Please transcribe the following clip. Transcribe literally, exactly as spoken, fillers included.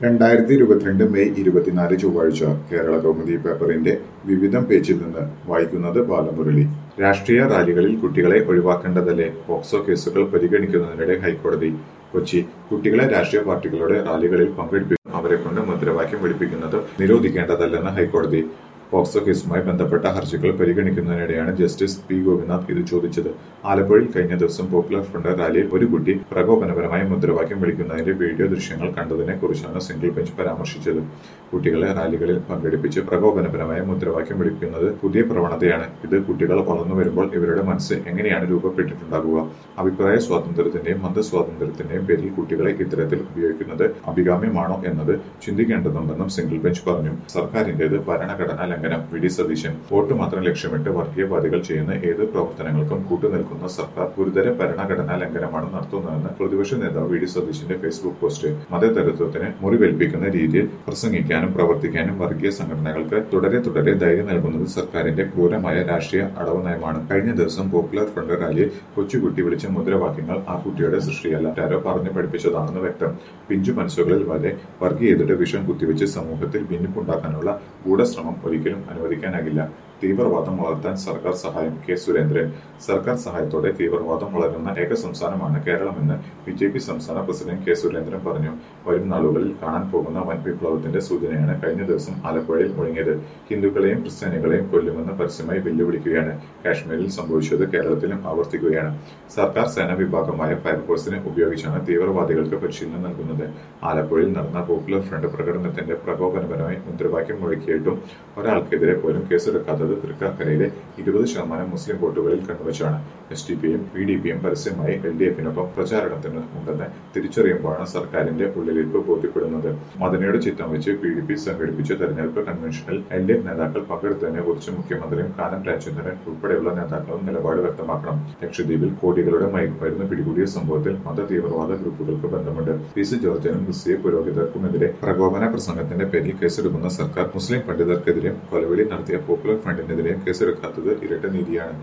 രണ്ടായിരത്തി ഇരുപത്തിരണ്ട് മെയ് ഇരുപത്തിനാല് ചൊവ്വാഴ്ച കേരള കൗമുദി പേപ്പറിന്റെ വിവിധം പേജിൽ നിന്ന് വായിക്കുന്നത് ബാലമുരളി. രാഷ്ട്രീയ റാലികളിൽ കുട്ടികളെ ഒഴിവാക്കേണ്ടതല്ലേ? പോക്സോ കേസുകൾ പരിഗണിക്കുന്നതിനിടെ ഹൈക്കോടതി. കൊച്ചി. കുട്ടികളെ രാഷ്ട്രീയ പാർട്ടികളുടെ റാലികളിൽ പങ്കെടുപ്പിക്കും അവരെക്കൊണ്ട് മുദ്രാവാക്യം വിളിപ്പിക്കുന്നത് നിരോധിക്കേണ്ടതല്ലെന്ന് ഹൈക്കോടതി. പോക്സോ കേസുമായി ബന്ധപ്പെട്ട ഹർജികൾ പരിഗണിക്കുന്നതിനിടെയാണ് ജസ്റ്റിസ് പി ഗോപിനാഥ് ഇത് ചോദിച്ചത്. ആലപ്പുഴയിൽ കഴിഞ്ഞ ദിവസം പോപ്പുലർ ഫ്രണ്ട് റാലിയിൽ ഒരു കുട്ടി പ്രകോപനപരമായ മുദ്രാവാക്യം വിളിക്കുന്നതിന്റെ വീഡിയോ ദൃശ്യങ്ങൾ കണ്ടതിനെ കുറിച്ചാണ് സിംഗിൾ ബെഞ്ച് പരാമർശിച്ചത്. കുട്ടികളെ റാലികളിൽ പങ്കെടുപ്പിച്ച് പ്രകോപനപരമായ മുദ്രാവാക്യം വിളിക്കുന്നത് പുതിയ പ്രവണതയാണ്. ഇത് കുട്ടികൾ വളർന്നു വരുമ്പോൾ ഇവരുടെ മനസ്സ് എങ്ങനെയാണ് രൂപപ്പെട്ടിട്ടുണ്ടാകുക? അഭിപ്രായ സ്വാതന്ത്ര്യത്തിന്റെയും മതസ്വാതന്ത്ര്യത്തിന്റെയും പേരിൽ കുട്ടികളെ ഇത്തരത്തിൽ ഉപയോഗിക്കുന്നത് അഭികാമ്യമാണോ എന്നത് ചിന്തിക്കേണ്ടതുണ്ടെന്നും സിംഗിൾ ബെഞ്ച് പറഞ്ഞു. സർക്കാരിന്റേത് ഭരണഘടനാ ലംഘനം. V D Satheesan. വോട്ട് മാത്രം ലക്ഷ്യമിട്ട് വർഗീയവാദികൾ ചെയ്യുന്ന ഏത് പ്രവർത്തനങ്ങൾക്കും കൂട്ടുനിൽക്കുന്ന സർക്കാർ ഗുരുതര ഭരണഘടനാ ലംഘനമാണ് നടത്തുന്നതെന്ന് പ്രതിപക്ഷ നേതാവ് വി ഡി സതീശന്റെ ഫേസ്ബുക്ക് പോസ്റ്റ്. മതേതരത്വത്തിന് മുറിവേൽപ്പിക്കുന്ന രീതിയിൽ പ്രസംഗിക്കാനും പ്രവർത്തിക്കാനും വർഗീയ സംഘടനകൾക്ക് തുടരെ തുടരെ ധൈര്യം നൽകുന്നത് സർക്കാരിന്റെ ക്രൂരമായ രാഷ്ട്രീയ അടവ് നയമാണ്. കഴിഞ്ഞ ദിവസം പോപ്പുലർ ഫ്രണ്ട് റാലിയിൽ കൊച്ചുകുട്ടി വിളിച്ച മുദ്രാവാക്യങ്ങൾ ആ കുട്ടിയുടെ സൃഷ്ടിയല്ല, ആരോ പറഞ്ഞു പഠിപ്പിച്ചതാണെന്ന് വ്യക്തം. പിഞ്ചു മനസ്സുകളിൽ വരെ വർഗീയതയുടെ വിഷം കുത്തിവെച്ച് സമൂഹത്തിൽ ഭിന്നിപ്പുണ്ടാക്കാനുള്ള ഗൂഢശ്രമം ഒരിക്കലും അനുവദിക്കാനാകില്ല. തീവ്രവാദം വളർത്താൻ സർക്കാർ സഹായം. കെ സുരേന്ദ്രൻ. സർക്കാർ സഹായത്തോടെ തീവ്രവാദം വളരുന്ന ഏക സംസ്ഥാനമാണ് കേരളമെന്ന് ബി ജെ പി സംസ്ഥാന പ്രസിഡന്റ് കെ സുരേന്ദ്രൻ പറഞ്ഞു. വരും നാളുകളിൽ കാണാൻ പോകുന്ന വൻ വിപ്ലവത്തിന്റെ സൂചനയാണ് കഴിഞ്ഞ ദിവസം ആലപ്പുഴയിൽ മുഴങ്ങിയത്. ഹിന്ദുക്കളെയും ക്രിസ്ത്യാനികളെയും കൊല്ലുമെന്ന് പരസ്യമായി വെല്ലുവിളിക്കുകയാണ്. കാശ്മീരിൽ സംഭവിച്ചത് കേരളത്തിലും ആവർത്തിക്കുകയാണ്. സർക്കാർ സേനാ വിഭാഗമായ ഫയർഫോഴ്സിനെ ഉപയോഗിച്ചാണ് തീവ്രവാദികൾക്ക് പരിശീലനം നൽകുന്നത്. ആലപ്പുഴയിൽ നടന്ന പോപ്പുലർ ഫ്രണ്ട് പ്രകടനത്തിന്റെ പ്രകോപനപരമായി മുദ്രാവാക്യം മുഴക്കിയിട്ടും ഒരാൾക്കെതിരെ പോലും കേസെടുക്കാത്തത് തൃക്കാക്കരയിലെ ഇരുപത് ശതമാനം മുസ്ലിം വോട്ടുകളിൽ കണ്ടുവച്ചാണ്. എസ് ഡി പിയും പി ഡി പിയും പരസ്യമായി എൽ ഡി എഫിനൊപ്പം പ്രചാരണത്തിന് ഉണ്ടെന്ന് തിരിച്ചറിയുമ്പോഴാണ് സർക്കാരിന്റെ ഉള്ളിലിരിപ്പ് ബോധ്യപ്പെടുന്നത്. മദനയുടെ ചിത്രം വെച്ച് പി ഡി പി സംഘടിപ്പിച്ച തെരഞ്ഞെടുപ്പ് കൺവെൻഷനിൽ എൽ ഡി എഫ് നേതാക്കൾ പങ്കെടുത്തതിനെ കുറിച്ച് മുഖ്യമന്ത്രിയും കാനം രാജേന്ദ്രൻ ഉൾപ്പെടെയുള്ള നേതാക്കളും നിലപാട് വ്യക്തമാക്കണം. ലക്ഷദ്വീപിൽ കോടികളുടെ മയക്കുമരുന്ന് പിടികൂടിയ സംഭവത്തിൽ മത തീവ്രവാദ ഗ്രൂപ്പുകൾക്ക് ബന്ധമുണ്ട്. പി സി ജോർജിനും ക്രിസ്തീയ പുരോഹിതർക്കുമെതിരെ പ്രകോപന പ്രസംഗത്തിന്റെ പേരിൽ കേസെടുക്കുന്ന സർക്കാർ മുസ്ലിം പണ്ഡിതർക്കെതിരെയും കൊലവിളി നടത്തിയ പോപ്പുലർ ഫ്രണ്ടിനെതിരെയും കേസെടുക്കാത്തത് ഇരട്ട നീതിയാണ്.